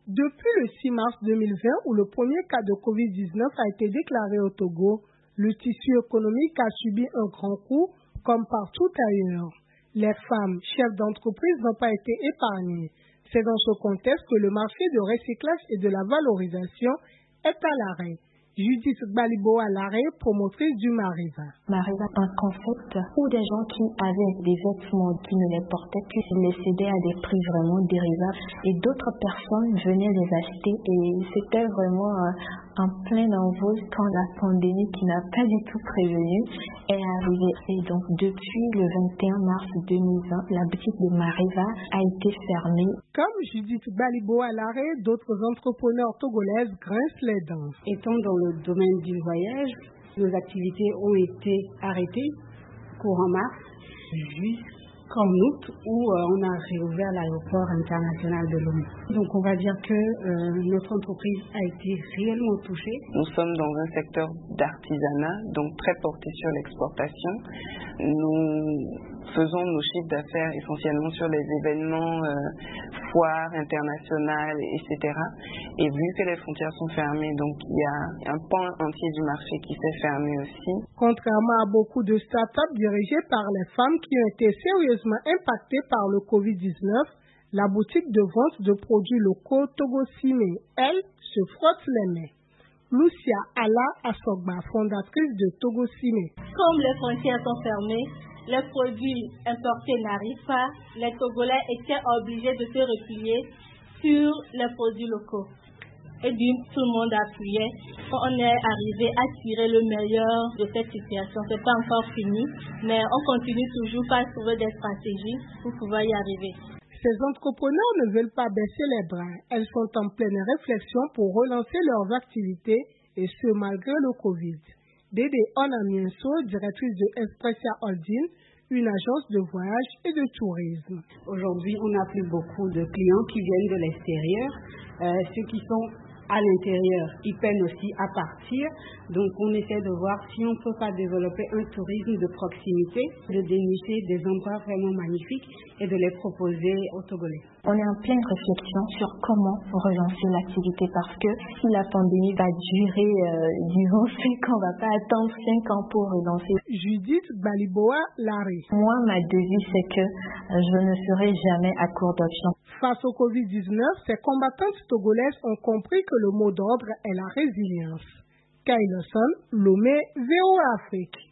Depuis le 6 mars 2020, où le premier cas de Covid-19 a été déclaré au Togo, le tissu économique a subi un grand coup, comme partout ailleurs. Les femmes, chefs d'entreprise, n'ont pas été épargnées. C'est dans ce contexte que le marché de recyclage et de la valorisation est à l'arrêt. Judith Gbaliboa Laré, promotrice du Mariva. Mariva, un concept où des gens qui avaient des vêtements qui ne les portaient plus, les cédaient à des prix vraiment dérisoires et d'autres personnes venaient les acheter et c'était vraiment en plein envol quand la pandémie qui n'a pas du tout prévenu est arrivée. Et donc depuis le 21 mars 2020, la boutique de Mariva a été fermée. Comme Judith Gbaliboa Laré, d'autres entrepreneurs togolaises grincent les dents. Étant dans le domaine du voyage, nos activités ont été arrêtées courant mars jusqu'en août où on a réouvert l'aéroport international de Lomé. Donc on va dire que notre entreprise a été réellement touchée. Nous sommes dans un secteur d'artisanat, donc très porté sur l'exportation. Nous faisons nos chiffres d'affaires essentiellement sur les événements, foires internationales, etc. Et vu que les frontières sont fermées, donc il y a un pan entier du marché qui s'est fermé aussi. Contrairement à beaucoup de startups dirigées par les femmes qui ont été sérieusement impactées par le Covid-19, la boutique de vente de produits locaux Togo Cimé, elle, se frotte les mains. Lucia Ala Asogba, fondatrice de Togo Cimé. Comme les frontières sont fermées, les produits importés n'arrivent pas, les Togolais étaient obligés de se replier sur les produits locaux. Et bien, tout le monde appuyait. On est arrivé à tirer le meilleur de cette situation. Ce n'est pas encore fini, mais on continue toujours par trouver des stratégies pour pouvoir y arriver. Ces entrepreneurs ne veulent pas baisser les bras. Elles sont en pleine réflexion pour relancer leurs activités, et ce malgré le Covid. Dédé Onamienso, directrice de Expressia Holding, une agence de voyage et de tourisme. Aujourd'hui, on n'a plus beaucoup de clients qui viennent de l'extérieur. Ceux qui sont à l'intérieur, ils peinent aussi à partir. Donc, on essaie de voir si on ne peut pas développer un tourisme de proximité, de dénicher des endroits vraiment magnifiques et de les proposer aux Togolais. On est en pleine réflexion sur comment relancer l'activité parce que si la pandémie va durer, disons, 5 ans, on ne va pas attendre 5 ans pour relancer. Judith Gbaliboa Laré. Moi, ma devise, c'est que je ne serai jamais à court d'options. Face au Covid-19, ces combattantes togolaises ont compris que le mot d'ordre est la résilience. Kailoson, Lomé, VOA Afrique.